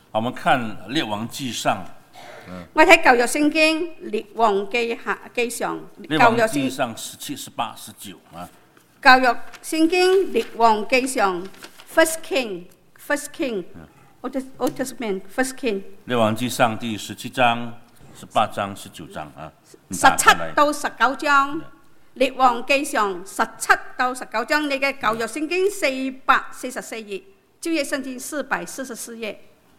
我們看列王記上， 我睇舊約聖經列王記上， 列王記上17、18、19啊。 舊約聖經列王記上 First King。Old Testament First King。 列王記上第17章、18章、19章啊。 17到19章，列王記上17到19章，你嘅舊約聖經444頁，舊約聖經444頁。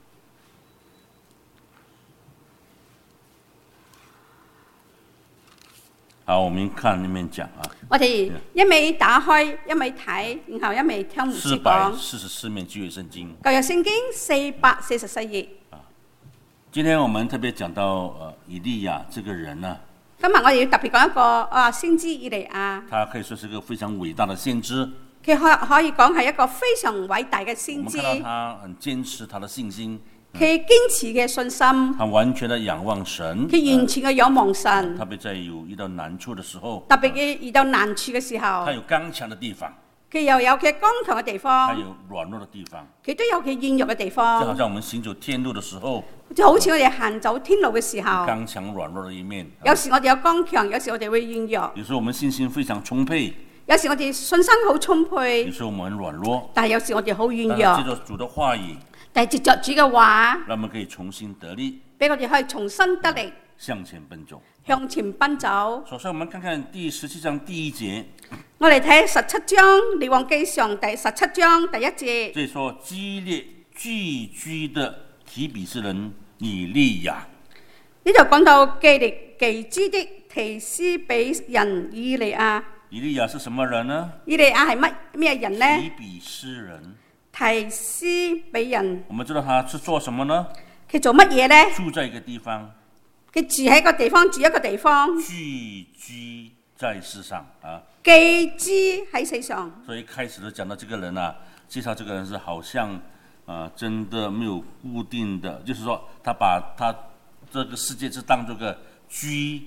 好，我們看裏面講啊。 我哋一味打開，一味睇，然後一味聽牧師講。 444面舊約聖經。 舊約聖經444頁。 今天我們特別講到以利亞這個人呢。 今日我哋要特別講一個先知以利亞。 他可以說是一個非常偉大的先知。 佢可以講係一個非常偉大嘅先知。 我們看到他很堅持他的信心。 佢堅持嘅信心， 他完全的仰望神， 佢完全嘅仰望神。 特別在遇到難處的時候， 特別嘅遇到難處嘅時候， 他有剛強的地方， 佢又有佢剛強嘅地方， 他有軟弱的地方， 佢都有佢軟弱嘅地方。 就好像我們行走天路的時候， 就好似我哋行走天路嘅時候， 剛強軟弱的一面。 有時我哋有剛強，有時我哋會軟弱。 有時我們信心非常充沛， 有時我哋信心好充沛， 有時我們很軟弱， 但係有時我哋好軟弱。 借着主的話語， 但係藉着主嘅話， 讓我們可以重新得力， 俾我哋可以重新得力， 向前奔走。 向前奔走。 首先，我們看看第17章第1節。 我哋睇17章列王記上第17章第1節。 這裡說基列寄居的提比斯人以利亞。 呢度講到基列寄居的提斯比人以利亞。 以利亞是什麼人呢？ 以利亞係咩人呢？ 提比斯人。 提斯比人。 我們知道他是做什麼呢？ 佢做乜嘢呢？ 住在一個地方。 佢住喺個地方，住一個地方。 寄居在世上啊。 寄居喺世上。 所以開始就講到這個人啊，介紹這個人是好像真的沒有固定的，就是說他把他這個世界是當作個居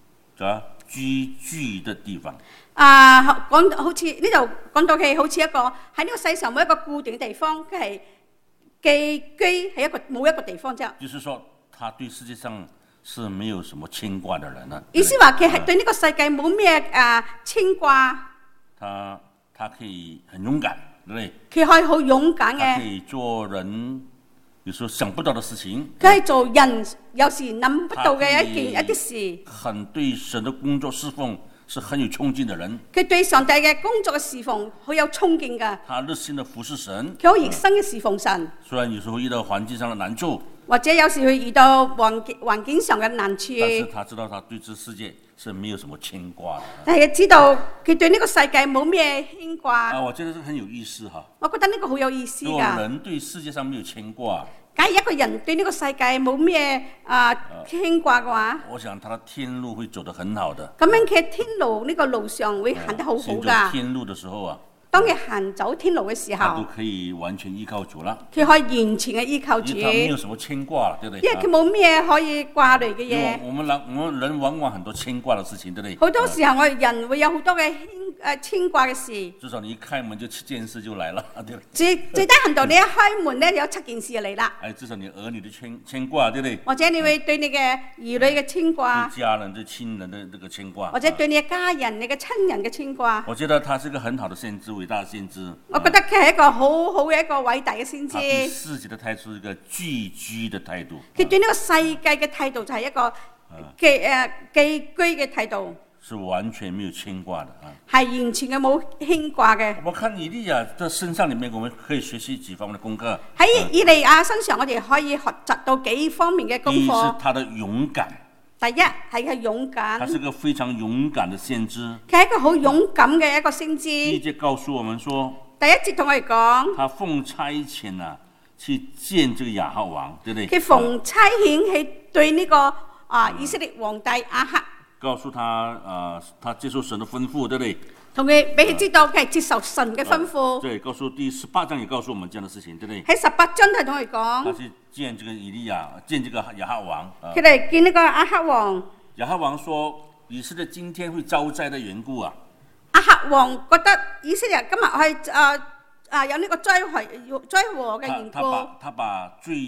的地方。 講好似呢度講到佢好似一個喺呢個世上冇一個固定嘅地方，佢係寄居喺冇一個地方啫。 就是說，他對世界上是沒有什麼牽掛的人啦。 意思話佢係對呢個世界冇咩牽掛。 他可以很勇敢，對不對？ 佢可以好勇敢嘅。 他可以做人有時候想不到的事情。 佢係做人有時諗不到嘅一啲事。 很對神的工作侍奉是很有衝勁的人。 佢對上帝嘅工作嘅侍奉好有衝勁㗎。 他熱心的服侍神。 佢好熱心嘅侍奉神。 雖然有時候遇到環境上的難處， 或者有時會遇到環境上嘅難處， 但是他知道他對這世界是沒有什麼牽掛的。 但係知道佢對呢個世界冇咩牽掛。 我覺得這個很有意思哈。 我覺得呢個好有意思㗎。 如果人對世界上沒有牽掛， 假如一個人對呢個世界冇咩牽掛嘅話， 我想他的天路會走得很好的。 咁樣佢天路呢個路上會行得好好㗎。 行走天路的時候啊， 當佢行走天路嘅時候， 他都可以完全依靠主啦。 佢可以完全嘅依靠主。 因為他沒有什麼牽掛了，對不對？ 因為佢冇咩可以掛慮嘅嘢。 我們人往往很多牽掛的事情，對不對？ 好多時候我哋人會有好多嘅牽掛嘅事。 至少你一開門就7件事就來了，對不對？ 最低限度你一開門咧，有7件事就嚟啦。 至少你兒女的牽掛，對不對？ 或者你會對你嘅兒女嘅牽掛， 對家人、對親人的這個牽掛， 或者對你嘅家人、你嘅親人嘅牽掛。 我覺得他是一個很好的先知，偉大的先知。 我覺得佢係一個好好嘅一個偉大嘅先知。 他對世界的態度是一個寄居的態度。 佢對呢個世界嘅態度就係一個寄居嘅態度。 是完全沒有牽掛的啊！ 係完全嘅冇牽掛嘅。 我看以利亞的身上裏面，我們可以學習幾方面的功課。 喺以利亞身上，我哋可以學習到幾方面嘅功課。 第一是他的勇敢。 第一係佢勇敢。 他是個非常勇敢的先知。 佢係一個好勇敢嘅一個先知。 第一節告訴我們說， 第一節同我哋講， 他奉差遣啊，去見這個亞哈王，對不對？ 佢奉差遣去對呢個以色列皇帝亞哈。 告訴他他接受神的吩咐，對不對？ 同佢俾佢知道佢係接受神嘅吩咐。 對，告訴第18章也告訴我們這樣的事情，對不對？ 喺18章都係同佢講。 他去見這個以利亞，見這個亞哈王。 佢哋見呢個亞哈王。 亞哈王說：以色列今天會遭災的緣故啊。 亞哈王覺得以色列今日係有呢個災禍嘅緣故。 他把最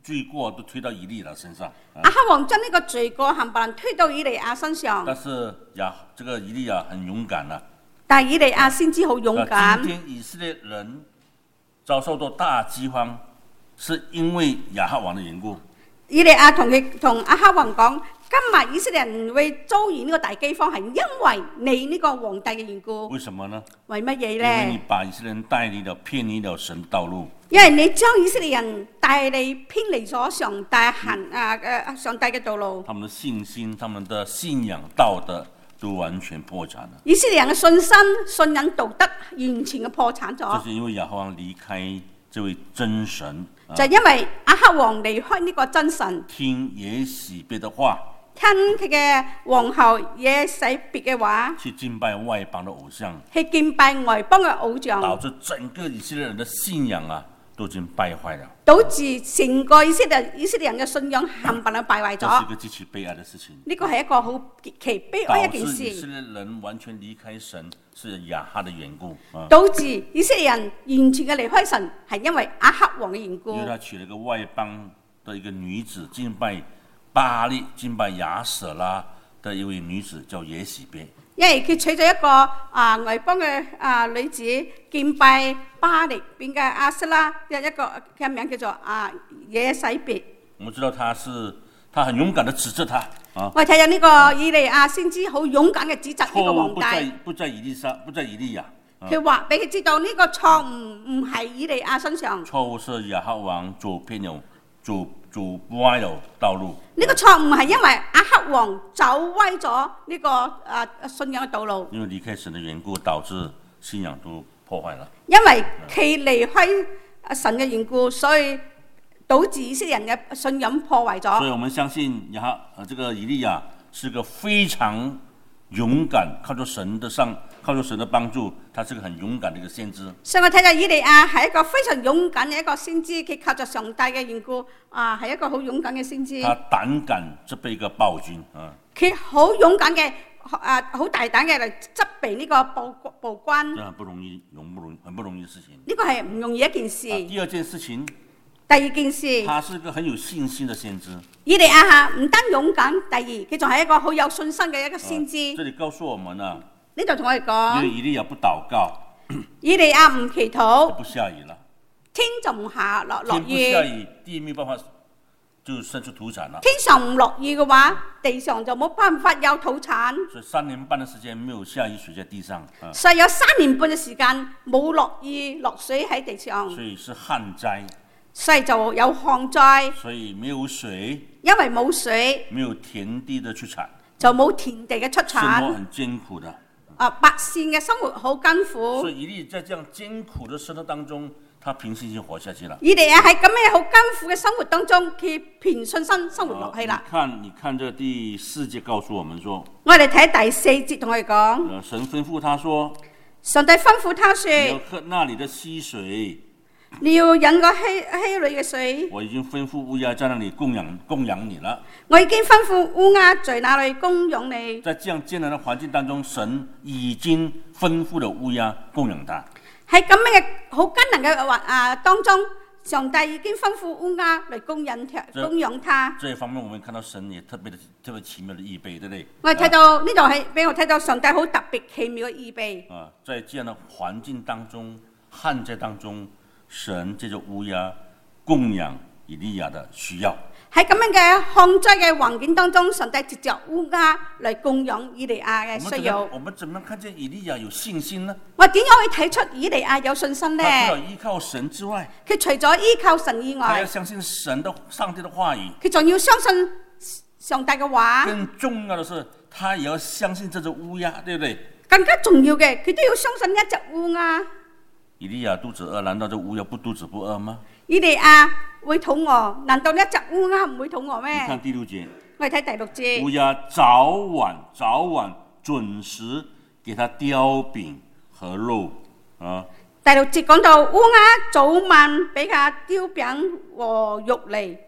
罪過都推到以利亞身上。 亞哈王將呢個罪過冚唪唥推到以利亞身上。 但是這個以利亞很勇敢啊。 但係以利亞先知好勇敢。 今天以色列人遭受到大饑荒，是因為亞哈王的緣故。 以利亞同亞哈王講：今日以色列人會遭遇呢個大饑荒，係因為你呢個皇帝嘅緣故。 為什麼呢？ 為乜嘢因為呢？ 你把以色列人帶離了，偏離了神道路。 因為你將以色列人帶嚟偏離咗上帝上帝嘅道路。 他們的信心、他們的信仰、道德都完全破產了。 以色列人嘅信心、信仰、道德完全嘅破產咗。 就是因為亞哈王離開這位真神。 就因為亞哈王離開呢個真神， 聽耶洗別的話， 聽佢嘅皇后耶洗別嘅話， 去敬拜外邦的偶像， 去敬拜外邦嘅偶像， 導致整個以色列人的信仰都已經敗壞了， 導致成個以色列人嘅信仰冚唪唥敗壞咗。 這是一個極其悲哀的事情。 呢個係一個好極其悲哀一件導致以色事。 列人完全離開神，是亞哈的緣故。 導致以色列人完全嘅離開神，係因為亞哈王嘅緣故。 因為他娶了一個外邦的一個女子，敬拜巴力、敬拜亞舍拉的一位女子，叫耶洗別。 因為佢娶咗一個外邦嘅女子，敬拜巴力變嘅亞瑟拉，一個佢名叫做耶洗別。 我們知道他很勇敢地指責他。 我睇下呢個以利亞先知好勇敢嘅指責呢個皇帝。 不在以利亞。 佢話俾佢知道呢個錯誤唔係以利亞身上。 錯誤是亞哈王走偏了，走歪了道路。 呢個錯誤係因為亞哈王走歪咗呢個信仰嘅道路。 因為離開神的緣故，導致信仰都破壞了。 因為佢離開神嘅緣故，所以導致以色列人嘅信仰破壞咗。 所以我們相信這個以利亞是個非常勇敢，靠着神的幫助，他是個很勇敢的一個先知。 所以我睇到以利亞係一個非常勇敢嘅一個先知，佢靠着上帝嘅緣故，係一個好勇敢嘅先知。 他膽敢責備一個暴君， 佢好勇敢嘅，好大膽嘅嚟責備呢個暴君。 這很不容易的事情。 呢個係唔容易一件事。 第二件事情， 第二件事， 他是一個很有信心的先知。 以利亞唔單勇敢，第二佢仲係一個好有信心嘅一個先知。 這裏告訴我們呢度同我哋講， 因為以利亞不禱告， 以利亞唔祈禱， 就不下雨了。 天就唔落天不雨， 下雨，地沒辦法就生出土產了。 天上唔落雨嘅話，地上就冇辦法有土產。 所以3年半的時間沒有下雨水在地上， 所以有3年半嘅時間冇落雨落水喺地上， 所以是旱災。 所以就有旱災。 所以沒有水， 因為冇水， 沒有田地的出產， 就冇田地嘅出生活產。 很艱苦的。 百姓嘅生活好艱苦。 所以以利在這樣艱苦的生活當中，他憑信心活下去了。 以利亞喺咁樣好艱苦嘅生活當中，佢憑信心生活落去啦。 你看這第4節告訴我們說， 我哋睇第4節同我哋講， 神吩咐他說， 上帝吩咐他說， 你要喝那裡的溪水， 你要飲個溪裏嘅水。 我已經吩咐烏鴉在那裡供養你了。 我已經吩咐烏鴉在那裡供養你。 在這樣艱難的環境當中，神已經吩咐了烏鴉供養他。 喺咁樣嘅好艱難嘅當中，上帝已經吩咐烏鴉嚟供養他。 這一方面，我們看到神也特別奇妙的預備，對不對？ 我哋睇到呢度係俾我睇到上帝好特別奇妙嘅預備。 在這樣的環境當中，旱災當中，神借着烏鴉供養以利亞的需要。 喺咁樣嘅旱災嘅環境當中，上帝藉着烏鴉嚟供養以利亞嘅需要。 我們怎麼看見以利亞有信心呢？ 我點樣可以睇出以利亞有信心呢？ 他除了依靠神之外， 佢除咗依靠神以他外， 要相信上帝的話語。 佢仲要相信上帝嘅話。 更重要的是，他也要相信這隻烏鴉，對不對？ 更加重要嘅，佢都要相信一隻烏鴉。 以利亞肚子餓，難道這烏鴉不肚子不餓嗎？ 以利亞會肚餓，難道呢一隻烏鴉唔會肚餓咩？ 你看第6節， 我哋睇第6節。 烏鴉早晚準時給他叼餅和肉啊。 第6節講到烏鴉早晚俾佢叼餅和肉嚟。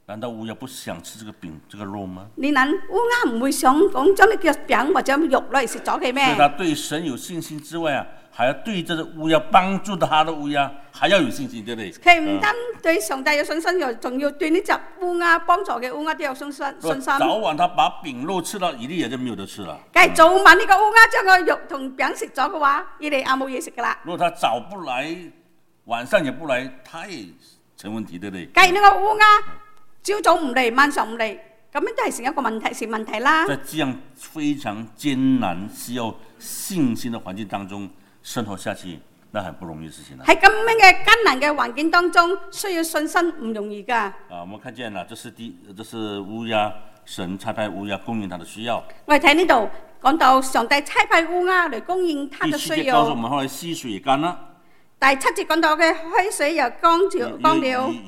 難道烏鴉不想吃這個餅、這個肉嗎？ 你諗烏鴉唔會想講將你嘅餅或者肉攞嚟食咗佢咩？ 所以他對神有信心之外啊，還要對這個烏鴉幫助他的烏鴉還要有信心，對不對？ 佢唔單對上帝有信心，又仲要對呢隻烏鴉幫助嘅烏鴉都有信心。 早晚他把餅肉吃到，以利亞就沒有得吃了。 梗係早晚呢個烏鴉將個肉同餅食咗嘅話，以利亞冇嘢食噶啦。 如果他早不來，晚上也不來，他也成問題，對不對？ 假如呢個烏鴉朝早唔嚟，晚上唔嚟，咁樣都係成一個問題，成問題啦。 在這樣非常艱難、需要信心的環境當中生活下去，那很不容易的事情啦。 喺咁樣嘅艱難嘅環境當中，需要信心唔容易噶。 我們看見了，這是烏鴉，神差派烏鴉供應他的需要。 我哋睇呢度講到上帝差派烏鴉嚟供應他嘅需第7節告訴我們，後來溪水也乾了。 第7節講到嘅溪水又乾了，溪水乾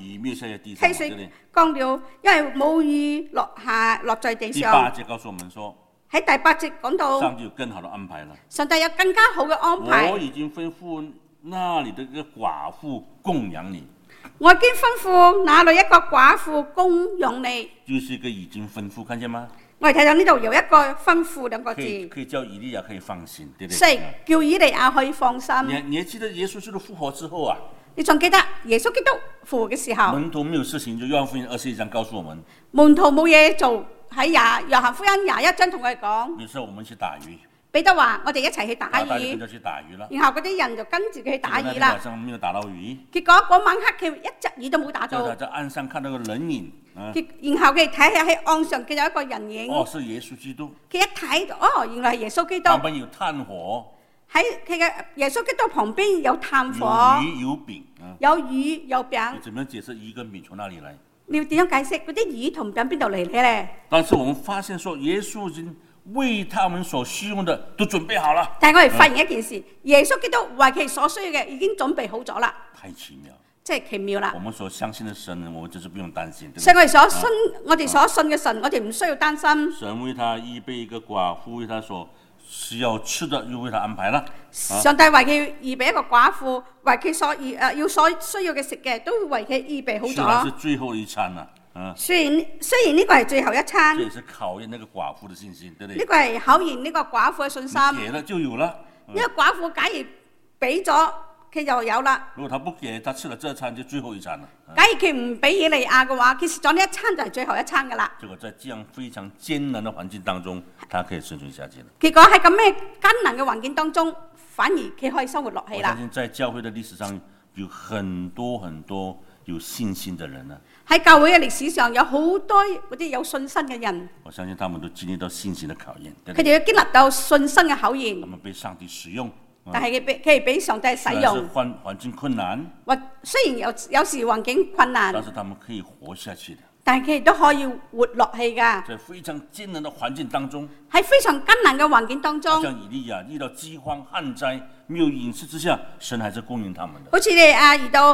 了，因為冇雨落在地上。 第8節告訴我們說， 喺第8節講到， 上帝有更好的安排了。 上帝有更加好嘅安排。 我已經吩咐那裡的一個寡婦供養你。 我已經吩咐那裡一個寡婦供養你。 就是一個已經吩咐，看見嗎？ 我哋睇到呢度有一個吩咐兩個字， 可以叫以利亞可以放心，對不對？ 所以叫以利亞可以放心。 你還記得耶穌基督復活之後啊？ 你仲記得耶穌基督復活嘅時候， 門徒沒有事情，就約翰福音21章告訴我們， 門徒冇嘢做，喺約翰福音21章同佢哋講， 比如說我們去打魚， 彼得話我哋一齊去打魚， 大家跟着去打魚啦。 然後嗰啲人就跟住佢去打魚啦。 晚上沒有打到魚， 結果嗰晚黑佢一隻魚都冇打到。 在岸上看到個人影， 然後佢睇下喺岸上見到一個人影。 哦，是耶穌基督。 佢一睇到，哦，原來係耶穌基督。 旁邊有炭火。 喺佢嘅耶穌基督旁邊有炭火。 有魚有餅。 有魚有餅。 你怎麼樣解釋魚跟餅從哪裡來？ 你要點樣解釋嗰啲魚同餅邊度嚟咧？ 但是我們發現說，耶穌已經為他們所需用的都準備好了。 但係我哋發現一件事，耶穌基督為佢所需要嘅已經準備好咗啦。 太奇妙， 即係奇妙啦。 我們所相信的神，我們就是不用擔心。 所以我哋所信，我哋所信嘅神，我哋唔需要擔心。 神為他預備一個寡婦，為他所需要吃的，又為他安排啦。 上帝為佢預備一個寡婦，為佢所需要嘅食嘅，都為佢預備好咗。 雖然是最後一餐啦。 雖然呢個係最後一餐， 這也是考驗那個寡婦的信心，對不對？ 呢個係考驗呢個寡婦嘅信心。 給了就有了。 呢個寡婦假如俾咗，佢就有啦。 如果他不給，他吃了這餐就最後一餐了。 假如佢唔俾以利亞嘅話，佢食咗呢一餐就係最後一餐噶啦。 結果在這樣非常艱難的環境當中，他可以生存下去了。 結果喺咁咩艱難嘅環境當中，反而佢可以生活落去啦。 我相信在教會的歷史上有很多很多有信心的人啊。 喺教會嘅歷史上有好多嗰啲有信心嘅人， 我相信他們都經歷到信心的考驗。 佢哋要經歷到信心嘅考驗。 他們被上帝使用， 但係佢係俾上帝使用。 環境困難， 雖然有時環境困難， 但是他們可以活下去的。 但係佢哋都可以活落去㗎。 在非常艱難的環境當中， 喺非常艱難嘅環境當中， 好像以利亞遇到饑荒旱災，沒有飲食之下，神還是供應他們的。 好似你遇到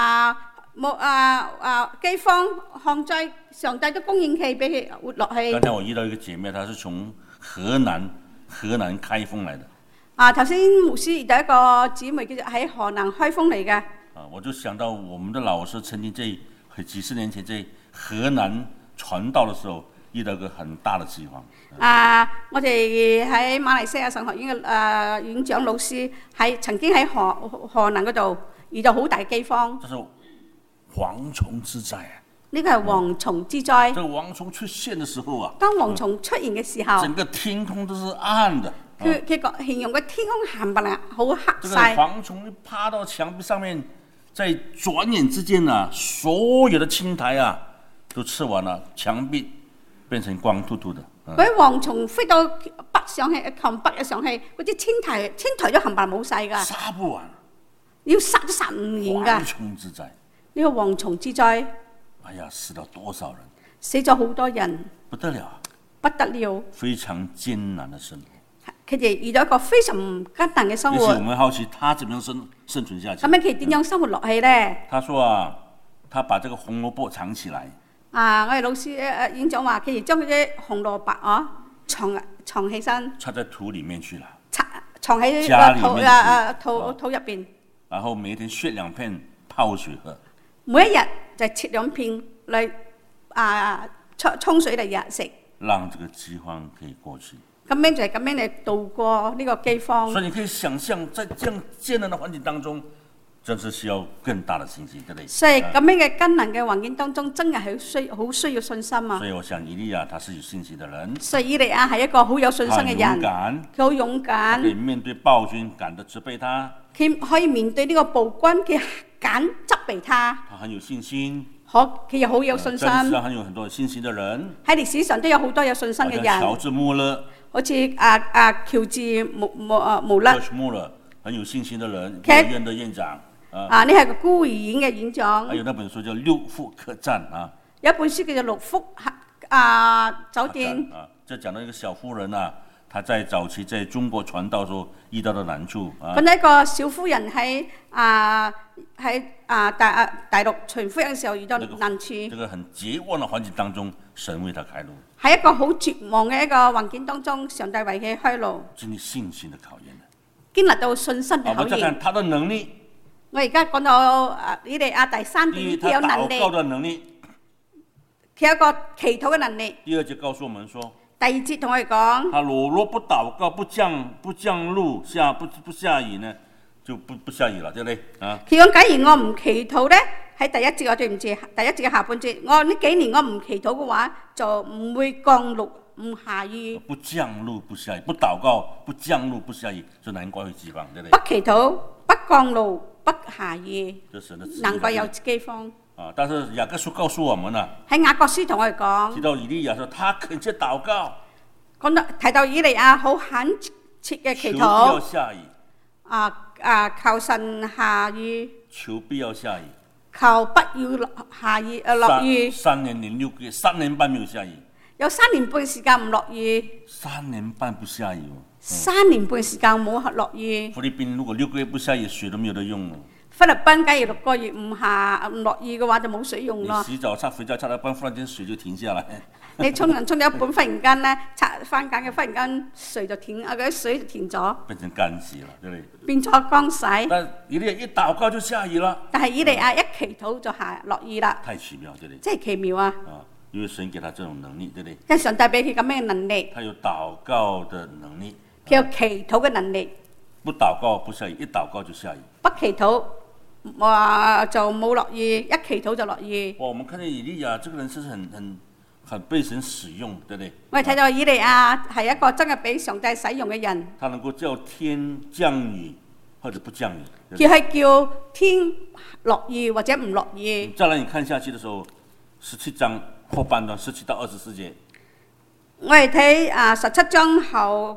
饑荒旱災，上帝都供應佢俾佢活落去。 剛才我遇到一個姐妹，她是從河南開封來的。 頭先牧師遇到一個姊妹，叫做喺河南開封嚟嘅。 我就想到我們的老師曾經在幾十年前在河南傳道的時候，遇到一個很大的饑荒。 我哋喺馬來西亞神學院嘅院長老師曾經喺河南嗰度遇到好大嘅饑荒。 這是蝗蟲之災啊！ 呢個係蝗蟲之災。 這個蝗蟲出現的時候啊， 當蝗蟲出現嘅時候， 整個天空都是暗的。 佢形容個天空冚唪唥好黑晒。這個蝗蟲趴到牆壁上面，在轉眼之間啊，所有的青苔啊都吃完了，牆壁變成光禿禿的。 嗰啲蝗蟲飛到北上去，從北嘅上去，嗰啲青苔都冚唪唥冇晒㗎。 殺不完， 要殺都殺唔完㗎。 蝗蟲之災， 呢個蝗蟲之災。 哎呀，死了多少人？ 死咗好多人。 不得了， 不得了。 非常艱難的生活。 佢哋遇到一個非常艱難嘅生活。 於是我們好奇，他怎麼樣生存下去？ 咁樣佢點樣生活落去咧？ 他說啊，他把這個紅蘿蔔藏起來。 我哋老師院長話，佢哋將嗰啲紅蘿蔔藏起身。 插在土裡面去了。 藏喺土入邊。 然後每天削2片泡水喝。 每一日就切2片嚟沖水嚟食， 讓這個饑荒可以過去。 咁樣就係咁樣嚟度過呢個饑荒。 所以你可以想象，在這樣艱難的環境當中，真是需要更大的信心，對不對？ 所以咁樣嘅艱難嘅環境當中，真係好需要信心啊！ 所以我想以利亞他是有信心的人， 所以以利亞係一個好有信心嘅人，佢好勇敢， 可以面對暴君趕得責備他， 佢可以面對呢個暴君嘅責備他， 他很有信心。 佢又好有信心。 在歷史上很有很多有信心的人， 喺歷史上都有好多有信心嘅人， 喬治穆勒， 好似喬治穆勒， 很有信心的人，孤兒院的院長。 呢係個孤兒院嘅院長。 還有那本書叫《六福客棧》啊， 有一本書叫做《六福酒店》 啊，就講到一個小婦人啊，她在早期在中國傳道時候遇到的難處啊。 咁一個小婦人喺大陸傳福音嘅時候遇到難處。 這個很絕望的環境當中，神為他開路。 喺一個好絕望嘅一個環境當中，上帝為佢開路。 經歷信心的考驗。 經歷到信心嘅考驗。 我們再看他的能力。 我而家講到以利亞第三點，佢有能力。 他禱告的能力。 佢有一個祈禱嘅能力。 第二節告訴我們說。 第二節同我哋講。他若不禱告，不降露不下雨呢，就不下雨了，對不對啊？ 佢講假如我唔祈禱咧，喺第一節我對唔住，第一節嘅下半節，我呢幾年我唔祈禱嘅話，就唔會降露唔下雨。 不降露不下雨，不禱告不降露不下雨，就難怪會饑荒，對不對？ 不祈禱不降露不下雨，難怪有饑荒。 啊！但是雅各書告訴我們啊， 喺雅各書同我哋講， 提到以利亞說他懇切禱告， 提到以利亞好懇切嘅祈禱， 求必要下雨， 求神下雨， 求必要下雨， 求不要下雨落雨。 3年零6個月，3年半沒有下雨， 有3年半時間唔落雨 ，3年半不下雨 ，3年半時間冇落雨。 菲律賓如果6個月不下雨，水都沒有得用。 菲律賓假如6個月唔落雨嘅話，就冇水用咯。 你洗澡擦肥皂擦到一半，忽然間水就停下來。 你沖涼沖到一半，忽然間咧擦翻緊嘅，忽然間水就停，嗰啲水就停咗， 變成乾洗了，對不對？ 變咗乾洗。 但以利亞一禱告就下雨了。 但係以利亞一祈禱就落雨啦。 太奇妙，對不對？ 真係奇妙啊！ 因為神給他這種能力，對不對？ 因為上帝俾佢咁樣嘅能力。 他有禱告的能力。 佢有祈禱嘅能力。 不禱告不下雨，一禱告就下雨。 不祈禱就冇落雨，一祈禱就落雨。 我們看見以利亞這個人是很被神使用，對不對？ 我哋睇到以利亞係一個真係俾上帝使用嘅人。 他能夠叫天降雨或者不降雨。 佢係叫天落雨或者唔落雨。 再來你看下去的時候，17章後半段17到24節。 我哋睇17章後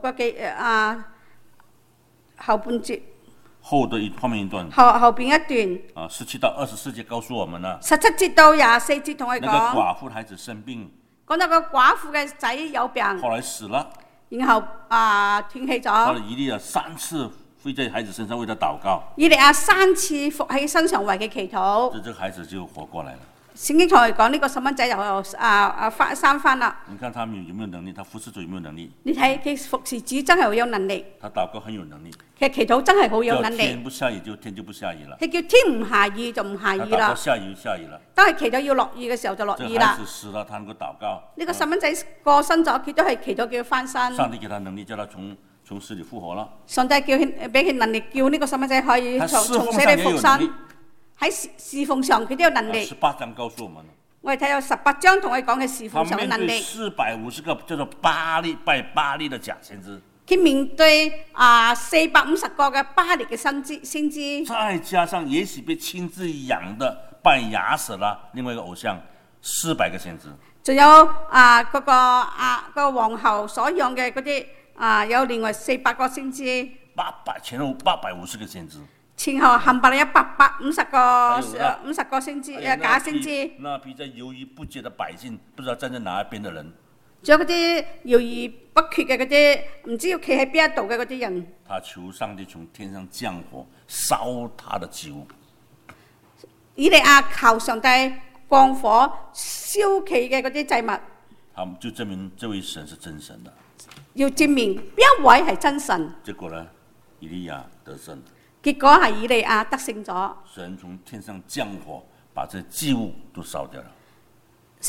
後半節。 後面一段。 後邊一段。 17到24節告訴我們啦。 17節到24節同我講。 那個寡婦孩子生病。 講到個寡婦嘅仔有病。 後來死了。 然後斷氣咗。 後來以利亞3次飛在孩子身上為他禱告。 以利亞3次伏喺身上為佢祈禱。 這個孩子就活過來了。 聖經同我哋講呢個細蚊仔又生翻啦。 你看他有沒有能力？他服侍主有沒有能力？ 你睇佢服侍主真係好有能力。 他禱告很有能力。 其實祈禱真係好有能力。 叫天不下雨就天就不下雨了。 佢叫天唔下雨就唔下雨啦。 禱告下雨下雨了。 當係祈禱要落雨嘅時候就落雨啦。 孩子死了，他能夠禱告。 呢個細蚊仔過身咗，佢都係祈禱叫佢翻身。 上帝給他能力，叫他從死裏復活了。 上帝叫佢俾佢能力，叫呢個細蚊仔可以從死裏復生。喺侍奉上佢都有能力。 18章告訴我們。 我哋睇到18章同我哋講嘅侍奉上嘅能力。 他面對450個叫做拜巴力的假先知。 佢面對450個嘅巴力嘅先知。 再加上也許被親自養的拜亞舍拉另外一個偶像400個先知。仲有嗰個皇后所養嘅嗰啲有另外400個先知。 前後850個先知。 前後冚唪唥有850個先知，假先知。 那批在猶豫不決的百姓，不知道站在哪一邊的人。 仲有嗰啲猶豫不決嘅嗰啲，唔知要企喺邊一度嘅嗰啲人。 他求上帝從天上降火，燒他的祭物。 以利亞求上帝降火燒佢嘅嗰啲祭物。 就證明這位神是真神的。 要證明邊一位係真神。 結果呢，以利亞得勝。 結果係以利亞得勝咗。 神從天上降火，把這祭物都燒掉了。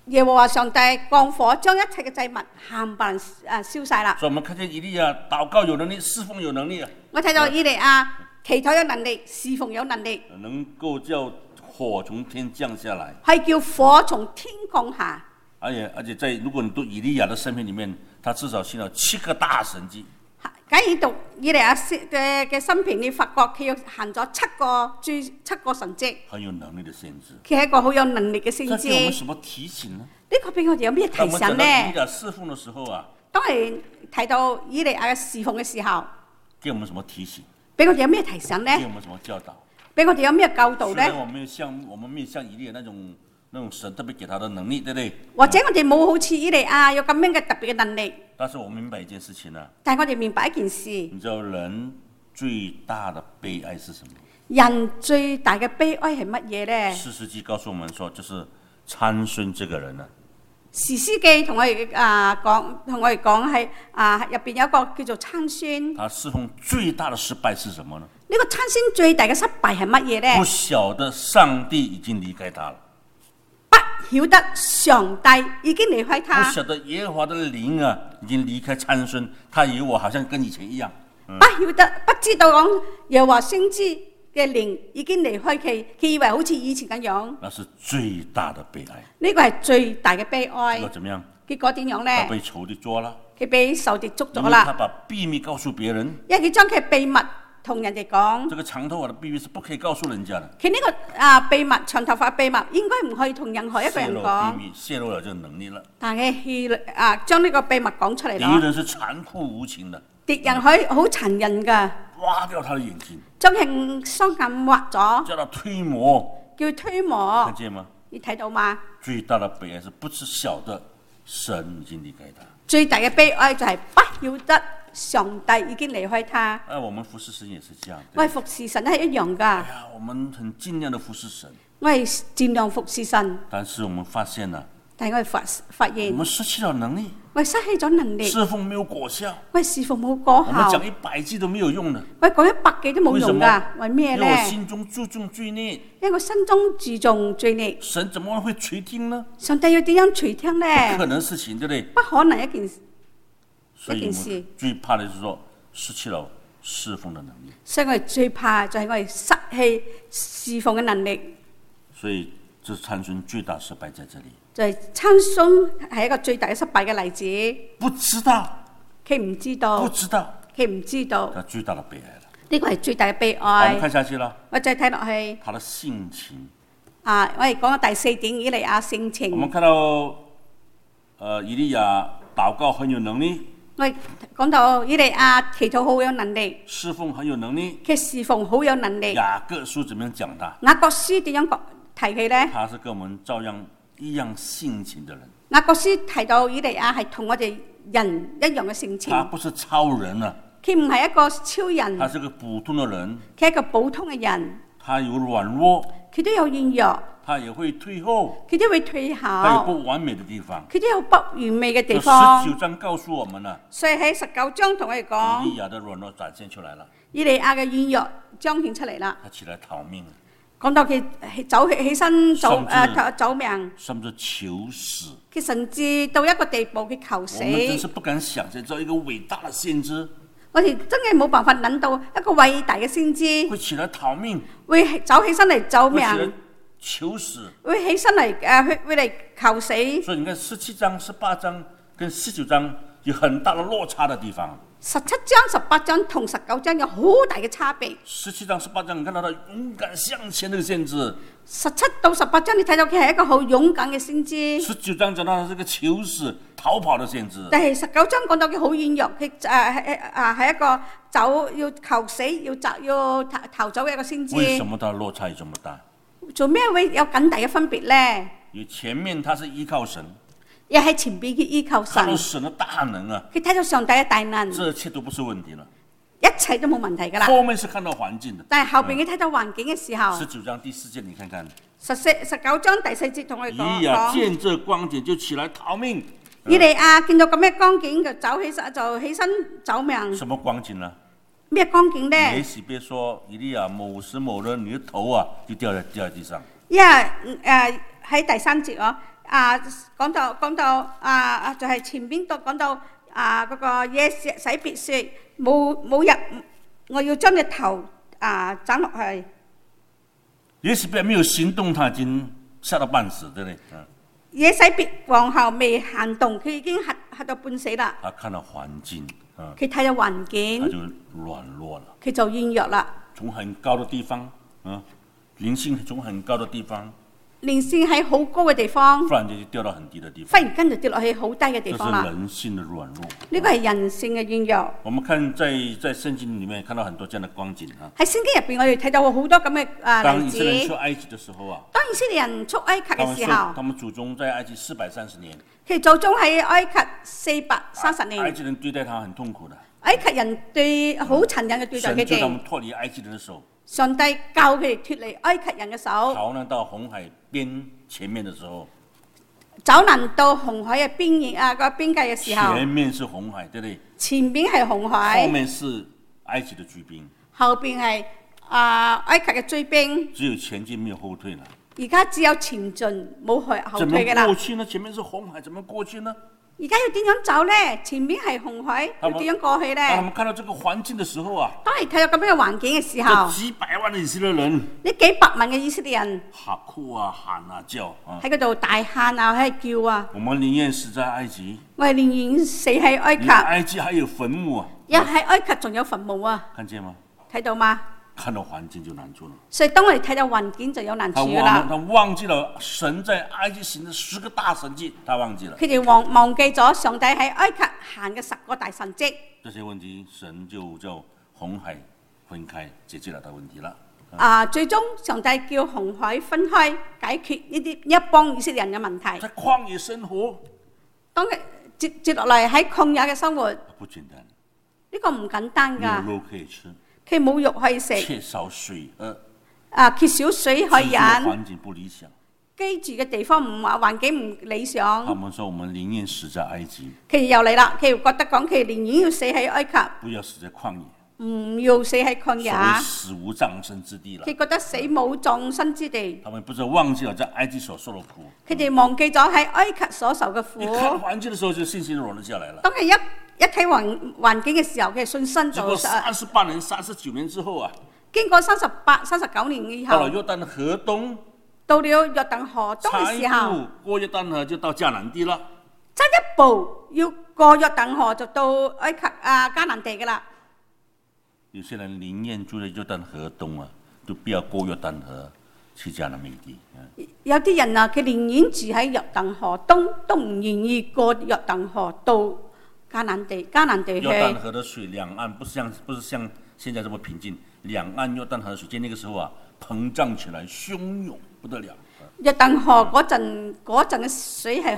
耶和華上帝降火，將一切嘅祭物冚唪唥燒晒啦。 所以我們看見以利亞禱告有能力，侍奉有能力啊， 我睇到以利亞祈禱有能力，侍奉有能力， 能夠叫火從天降下來， 係叫火從天降下。 而且如果你讀以利亞的生命裡面，他至少行了7個大神蹟。 假如讀以利亞嘅生平，你發覺佢要行咗七個神蹟， 很有能力的先知。 佢係一個好有能力嘅先這知。 給我們什麼提醒呢？ 呢個俾我哋有咩提當我們講醒到以利呢？ 亞侍奉的時候啊， 當係提到以利亞嘅侍奉嘅時候， 給我們什麼提醒？ 俾我哋有咩提醒呢？ 給我們什麼教導？ 俾我哋有咩教導雖然呢？ 我們沒有像以利亞那種神特別給他的能力，對不對？ 或者我哋冇好似以利亞有咁樣嘅特別嘅能力， 但是我明白一件事情啊， 但係我哋明白一件事， 你知道人最大的悲哀是什麼？ 人最大嘅悲哀係乜嘢呢？ 士師記告訴我們說，就是參孫這個人啊， 士師記同我哋講係入邊有一個叫做參孫。 他侍奉最大的失敗是什麼呢？ 呢個參孫最大嘅失敗係乜嘢呢？ 不曉得上帝已經離開他了， 不曉得上帝已經離開不他， 曉得耶和華的靈啊已經離開參孫，他以為我好像跟以前一樣。 不知道講耶和華先知嘅靈已經離開佢，佢以為好似以前咁樣。 那是最大的悲哀。 呢個係最大嘅悲哀結。果怎麼樣？ 結果點樣他呢？ 被仇敵捉了， 佢俾仇敵捉因為他咗啦， 把秘密告訴別人。 因為佢將佢秘密同人哋講。 這個長頭髮的秘密是不可以告訴人家的。 佢呢個秘密長頭髮秘密應該唔可以同任何一個人泄露秘講， 密，泄露了這個能力了。 但係將呢個秘密講出嚟敵咯。 人是殘酷無情的， 敵人可以好殘忍噶， 挖掉他的眼睛， 將佢雙眼挖咗， 叫他推磨， 叫推磨看。見嗎？ 你睇到嗎？ 最大的悲哀是不知曉得神已經離開他。 最大嘅悲哀就係不曉得上帝已經離開他。 我們服侍神也是這樣。 我係服侍神都係一樣噶， 哎呀，我們很盡量的服侍神， 我係盡量服侍神， 但是我們發現了， 但係我係發我現們失去了能力， 我係失去咗能力， 侍奉沒有果效， 我係侍奉冇果我們講效， 100句都沒有用的。 我講100句都冇為什麼用噶，為咩因呢？ 為我心中注重罪孽， 因為我心中注重罪孽， 神怎麼會垂聽呢？ 上帝要點樣垂聽呢？ 不可能事情，對不對？ 不可能一件事。 所以我們最怕的就是說失去了侍奉的能力。 所以我哋最怕就係我哋失去侍奉嘅能力。 所以這參孫最大失敗在這裡， 就係參孫係一個最大嘅失敗嘅例子。 不知道， 佢唔知道， 不知道， 佢唔知道， 他最大的悲哀了。 呢個係最大嘅悲好，我們哀。 看下去啦。 我再睇落去， 他的性情， 我哋講到第4點，以利亞性情。 我們看到，以利亞禱告很有能力， 我哋講到以利亞祈禱好有能力， 侍奉很有能力。 佢侍奉好有能力。 雅各書怎麼樣講他？ 雅各書點樣提佢呢？ 他是跟我們照樣一樣性情的人， 雅各書提到以利亞係同我哋人一樣嘅性情， 他不是超人啊， 佢唔係一個超人， 他是個普通的人， 佢係一個普通嘅人， 他有軟弱， 佢都有軟弱， 他也會退後， 佢都會退他有後， 不完美的地方。 佢都有不完美嘅地這方。 19章告訴我們了， 所以喺19章同我哋以講， 利亞的軟弱展現出來了， 以利亞嘅軟弱彰顯出嚟啦。 他起來逃命， 講到佢起身走甚至走命， 甚至求死。 佢甚至到一個地步，佢求死。 我們真是不敢想象，做一個偉大的先知我哋真係冇辦法諗到一個偉大嘅先知會起來逃命， 會走起身嚟走會起來命， 求死。 會起身嚟會嚟求死。 所以你看17章、18章跟19章有很大的落差的地方。 17章、18章同19章有好大嘅差別。 17章、18章，你看到他勇敢向前那個先知 17到18章，你睇到佢係一個好勇敢嘅先知。 ；19章講到他是個求死逃跑的先知。 但係19章講到佢好軟弱，佢係一個要求死、要逃走嘅一個先知。 為什麼他的落差有這麼大？ 做咩會有咁大嘅分別呢？ 因為前面他是依靠神， 又喺前邊佢依靠神看到，神的大能啊， 佢睇到上帝嘅大能， 這一切都不是問題了。 一切都冇問題噶啦。 後面是看到環境的。 但係後邊佢睇到環境嘅時候， 19章第4節，你看看， 19章第4節同我哋以利亞講， 見這光景就起來逃命。 以利亞見到咁嘅光景，就起身走命。 什麼光景呢？ 咩光景呢？ 耶洗別說，以利亞某時某日你的頭啊就掉在地上。 因為喺第3節講到就係前邊都講到嗰個耶洗別説冇入，我要將你頭斬落去。 耶洗別沒有行動，他已經嚇到半死，對不對？ 耶洗別皇后未行動，佢已經嚇到半死啦。 他看到環境， 佢睇到環境， 他就軟弱了， 佢就軟弱啦。 從很高的地方，靈性從很高的地方， 靈性喺好高嘅地方， 忽然間就掉到很低的地方， 忽然間就跌落去好低嘅地方啦。 這是人性的軟弱。 呢個係人性嘅軟弱。 我們看在聖經裡面看到很多這樣的光景啊。 喺聖經入邊，我哋睇到好多咁嘅例子。 當以色列人出埃及的時候啊， 當以色列人出埃及嘅時候， 他們祖宗在埃及430年， 其祖宗喺埃及430年。 埃及人對待他很痛苦的。 埃及人對好殘忍嘅對待佢神救他們哋。 脫離埃及人的手， 上帝教佢哋脫離埃及人嘅手， 逃難到紅海邊前面的時候， 走難到紅海嘅邊界嘅時候， 前面是紅海，對不對？ 前邊係紅海， 後面是埃及的軍兵， 後邊係埃及嘅追兵。 只有前進沒有後退了。 而家只有前進冇後怎麼退嘅啦。 過去呢？前面是紅海，怎麼過去呢？ 而家要點樣走呢？前面係紅海，要點樣過去當他呢？ 們看到這個環境的時候啊， 當你睇到咁樣嘅環境嘅時候， 這幾百萬的以色列人， 呢幾百萬嘅以色列人哭啊、喊啊、叫啊。 喺嗰度大喊啊，喺度叫啊！ 我們寧願死在埃及， 我哋寧願死喺埃及， 埃及還有墳墓啊！ 又喺埃及仲有墳墓啊！ 看見嗎？ 睇到嗎？ 看到環境就難處了。 所以當我哋睇到環境就有難處噶啦。 他忘記了神在埃及行的10個大神蹟，他忘記了。 佢哋忘記咗上帝喺埃及行嘅10個大神蹟。 這些問題，神就叫紅海分開，解決了他問題了。 最終上帝叫紅海分開，解決一幫以色列人嘅問題。 在曠野生活， 當佢接落嚟喺曠野嘅生活， 不簡單。 呢個唔簡單沒有㗎。 肉可以吃， 佢冇肉可以食， 缺少水喝， 缺少水可以飲， 環境不理想。 居住嘅地方環境唔理想。 他們說：我們寧願死在埃及， 佢哋又嚟啦，佢哋覺得講佢哋寧願要死喺埃及， 不要死在曠野。 唔要死喺曠野。 所謂死無葬身之地了。 佢覺得死冇葬身之地。 他們不是忘記了在埃及所受的苦， 佢哋忘記咗喺埃及所受嘅苦。 一看環境的時候，就信心軟了下來了。 當佢一睇環境嘅時候，佢嘅信心就結果38年、39年之後啊， 經過39年以後， 到了約旦河東， 到了約旦河東嘅時候， 差一步過約旦河就到迦南地啦。 差一步要過約旦河就到埃及迦南地噶啦。 有些人寧願住在約旦河東啊，就不要過約旦河去迦南美地。 有啲人啊，佢寧願住喺約旦河東，都唔願意過約旦河到迦南地去。 約旦河的水兩岸不是像現在這麼平靜，兩岸約旦河的水在那個時候啊膨脹起來，洶湧不得了。 約旦河嗰陣嘅水係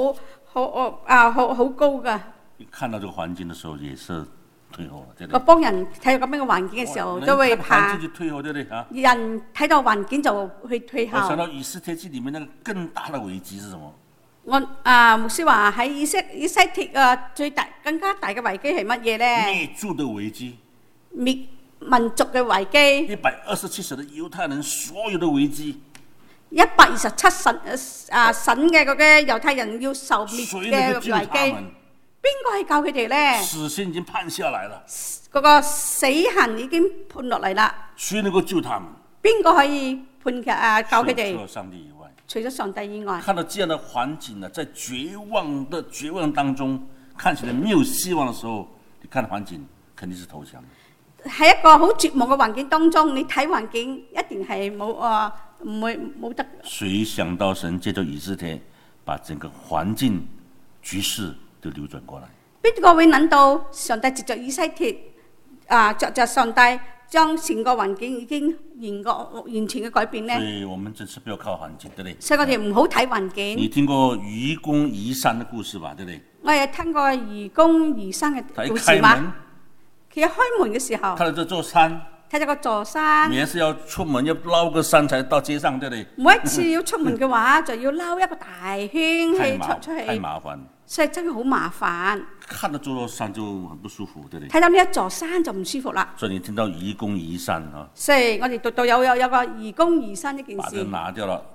好高噶。 你看到這個環境的時候，也是退後了。 嗰幫人睇到咁樣嘅環境嘅時候，都會怕。 環境就退後，對不對啊？ 人睇到環境就會退後。 我想到以斯帖記裡面那個更大的危機是什麼？ 我牧師話喺以西帖更加大嘅危機係乜嘢咧？ 滅族的危機， 滅民族嘅危機。 127省的猶太人所有的危機。 127省嘅嗰啲猶太人要受滅嘅危機。邊個去救佢哋咧？ 死刑已經判下來了， 嗰個死刑已經判落嚟啦。 誰能夠救他們？ 邊個可以救佢哋？ 除了上帝以外， 除咗上帝以外。 看到這樣的環境呢，在絕望當中，看起來沒有希望的時候，你看環境肯定是投降。 喺一個好絕望嘅環境當中，你睇環境一定係冇得。 誰想到神借着以斯帖，把整個環境局勢就扭轉過來？邊個會諗到上帝藉着以西帖着上帝將成個環境已經完全嘅改變呢？ 所以我們真是不要靠環境，對不對？ 所以我哋唔好睇環境。 你聽過愚公移山的故事吧？對不對？ 我有聽過愚公移山嘅故事嘛？佢一開門嘅時候， 睇到這座山， 睇到個座山， 每次要出門要繞個山才到街上，對不對？ 每一次要出門嘅話，就要繞一個大圈去出去， 太麻煩。 所以真係好麻煩。 看到這座山就很不舒服，對不對？ 睇到呢一座山就唔舒服啦。 所以你聽到愚公移山啊？ 所以我哋讀到有個愚公移山呢件事。 把這拿掉了，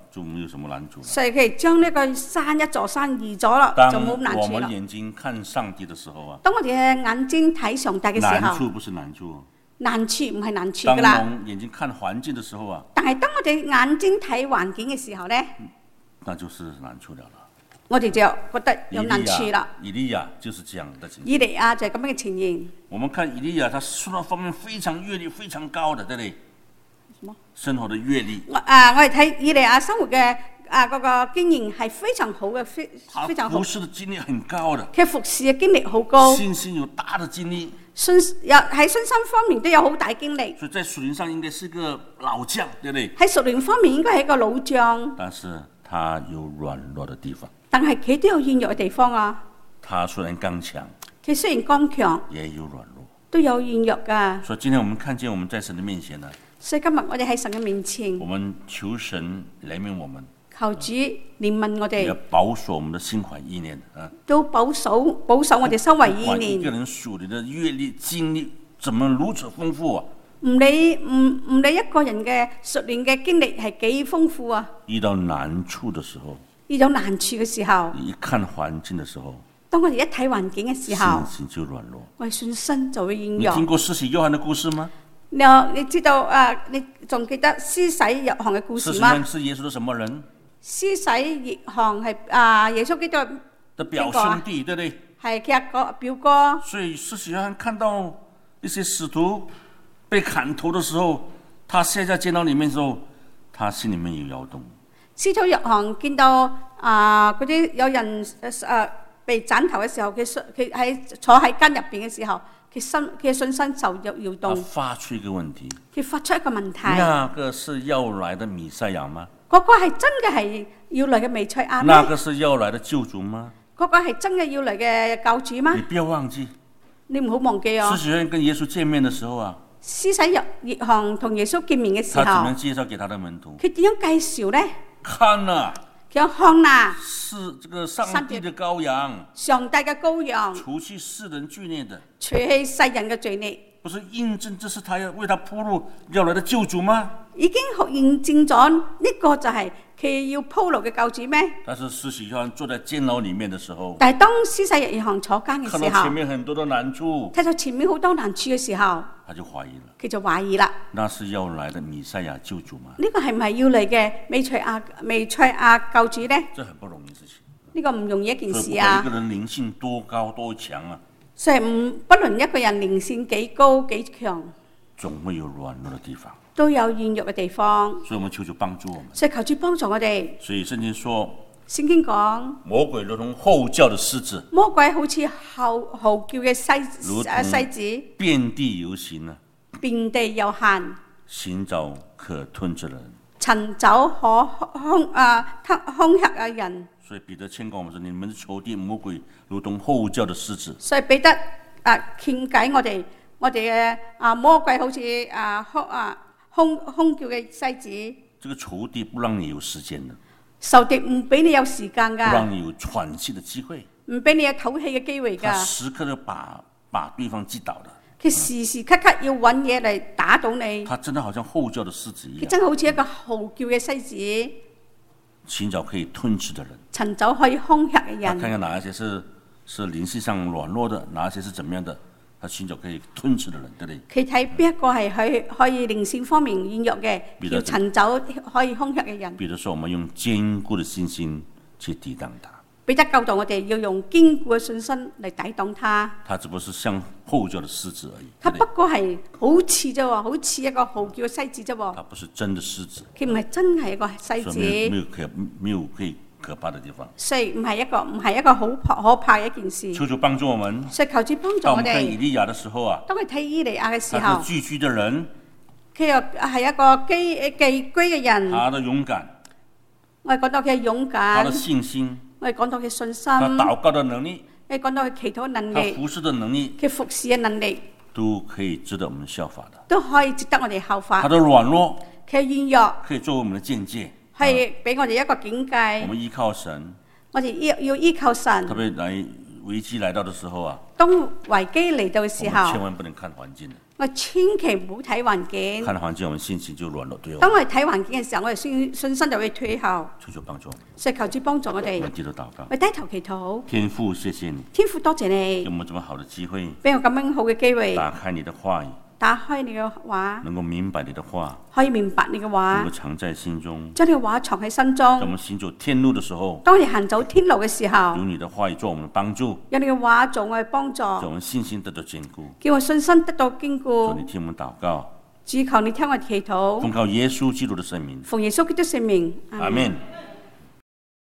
就沒有什麼難處了。 所以佢將呢個山一座山移咗啦，就冇難當我處啦們。眼睛看上帝的時候啊， 當我哋嘅眼睛睇上帝嘅時候， 難處不是難處。 難處唔係難處當噶啦。 我們眼睛看環境的時候啊， 但係當我哋眼睛睇環境嘅時候咧， 那就是難處了。 我哋就覺得有難處啦。 以利亞就是這樣的情況。 以利亞就係咁樣嘅情形。 我們看以利亞，他生活方面非常閱歷非常高的，對不對？ 什麼？ 生活的閱歷。 我哋睇以利亞生活嘅嗰個經驗係非常好嘅，非常好。 服侍的經歷很高的。 佢服侍嘅經歷好高。 信心有大的經歷。 喺信心方面都有好大經歷。 所以在屬靈上應該是個老將，對不對？ 喺屬靈方面應該係一個老將。 但是他有軟弱的地方。 但係佢都有軟弱嘅地方啊。 他雖然剛強， 佢雖然剛強， 也有軟弱， 都有軟弱噶。 所以今天我們看見我們在神的面前呢， 所以今日我哋喺神嘅面前， 我們求神憐憫我們， 求主憐憫我哋， 也保守我們的心懷意念啊， 都保守我哋心懷意念。 一個人屬靈的閱歷經歷怎麼如此豐富啊？ 唔理一個人嘅屬靈嘅經歷係幾豐富啊！ 遇到難處的時候， 遇到難處嘅時候， 一看環境的時候， 當我哋一睇環境嘅時候， 信心就軟弱。 我哋信心就會軟弱。 你聽過施洗約翰的故事嗎？ 你知道你仲記得施洗約翰嘅故事嗎？ 施洗約翰是耶穌的什麼人？ 施洗約翰係耶穌基督的表兄弟，對不對？ 係佢阿哥表哥。 所以施洗約翰看到一些使徒被砍頭的時候，他陷在監牢裏面的時候，他心裏面有搖動。 施洗約翰見到嗰啲有人被斬頭嘅時候，佢坐喺監入邊嘅時候，佢嘅信心受搖動。 他發出一個問題。 佢發出一個問題。 那個是要來的彌賽亞嗎？ 嗰個係真嘅係要來嘅彌賽亞咩？ 那個是要來的救主嗎？ 嗰個係真嘅要嚟嘅救主嗎？ 你不要忘記， 你唔好忘記啊！ 施洗約翰跟耶穌見面的時候啊， 施洗約翰同耶穌見面嘅時候， 他怎樣介紹給他的門徒？ 佢點樣介紹呢？ 看啊！ 佢看啊！ 是這個上帝的羔羊， 上帝嘅羔羊， 除去世人罪孽的， 除去世人嘅罪孽， 不是印證這是他要為他鋪路要來的救主嗎？ 已經驗證咗呢個就係佢要鋪路嘅救主咩？ 但是施洗約翰坐在監牢裡面的時候， 但係當施洗約翰坐監嘅時候， 看到前面很多的難處， 睇到前面好多難處嘅時候， 他就懷疑了。 佢就懷疑啦。 那是要來的彌賽亞救主嗎？ 呢個係唔係要嚟嘅彌賽亞救主呢？ 這很不容易事情。 呢個唔容易一件事所以啊！ 一個人靈性多高多強啊， 所以不論一個人靈性幾高幾強， 總會有軟弱的地方， 都有軟弱嘅地方。 所以我們求主幫助我們。 所以求主幫助我哋。 所以聖經說， 聖經講魔鬼如同吼叫的獅子， 魔鬼好似嚎叫嘅獅子， 遍地遊行啊， 遍地遊行， 尋找可吞之人， 尋找可凶嚇嘅人。 所以彼得勸告我們說：你們的仇敵魔鬼如同吼叫的獅子。 所以彼得勸解我哋嘅魔鬼好似凶叫嘅獅子。 這個仇敵不讓你有時間的， 仇敵唔俾你有時間噶， 不讓你有喘息的機會， 唔俾你有唞氣嘅機會噶。 他時刻都把對方擊倒的。 佢時時刻刻要揾嘢嚟打倒你。 他真的好像吼叫的獅子一樣。 佢真係好似一個嚎叫嘅獅子。 尋找可以吞吃的人， 尋找可以兇嚇嘅人。 他看看哪一些是靈性上軟弱的，哪一些是怎麼樣的，他尋找可以吞吃的人，對不對？ 佢睇邊一個係可以靈性方面軟弱嘅，要尋找可以兇嚇嘅人。 比如說，我們用堅固的信心去抵擋他。 彼得教導我哋要用堅固嘅信心嚟抵擋他。 他只不過是像吼叫的獅子而已。 他不過係好似啫喎，好似一個嚎叫嘅獅子啫喎。 他不是真的獅子。 佢唔係真係一個獅子。 沒有可怕的地方。 所以唔係一個好可怕嘅一件事。 求主幫助我們。 所以求主幫助我哋。 當我們看以利亞的時候啊， 當佢睇以利亞嘅時候， 他是寄居的人， 佢又係一個寄居嘅人。 他的勇敢， 我哋講到佢嘅勇敢， 他的信心， 我哋講到佢信心， 他禱告的能力， 我哋講到佢祈禱能力， 他服侍的能力， 佢服侍嘅能力， 都可以值得我們效法的， 都可以值得我哋效法。 他的軟弱， 佢嘅軟弱， 可以作為我們的見解， 係俾我哋一個境界。 我們依靠神， 我哋要依靠神， 特別來危機來到的時候啊， 當危機嚟到嘅時我們千候， 萬不能看環境， 我千祈唔好睇環境。 看環境我們信心就軟了，對哦。 當我哋睇環境嘅時候，我哋信心就會退後。 求求幫助我們， 所以求主幫助我哋我們，低頭禱告。 我哋低頭祈禱。 天父，謝謝你天父多謝你給我們這麼好的機會， 俾我咁樣好嘅機會， 打開你的話語， 打開你嘅話， 能夠明白你的話， 可以明白你嘅話能夠，藏在心中。 將你嘅話藏喺心中。 當我們行走天路的時候， 當我哋行走天路嘅時候， 有你的話語做我們的幫助， 有你嘅話做我哋幫助， 叫我們信心得到堅固。 叫我信心得到堅求固你。聽我們禱告， 主求你聽我祈禱， 奉靠耶穌基督的聖名， 奉耶穌基督聖名， 阿門。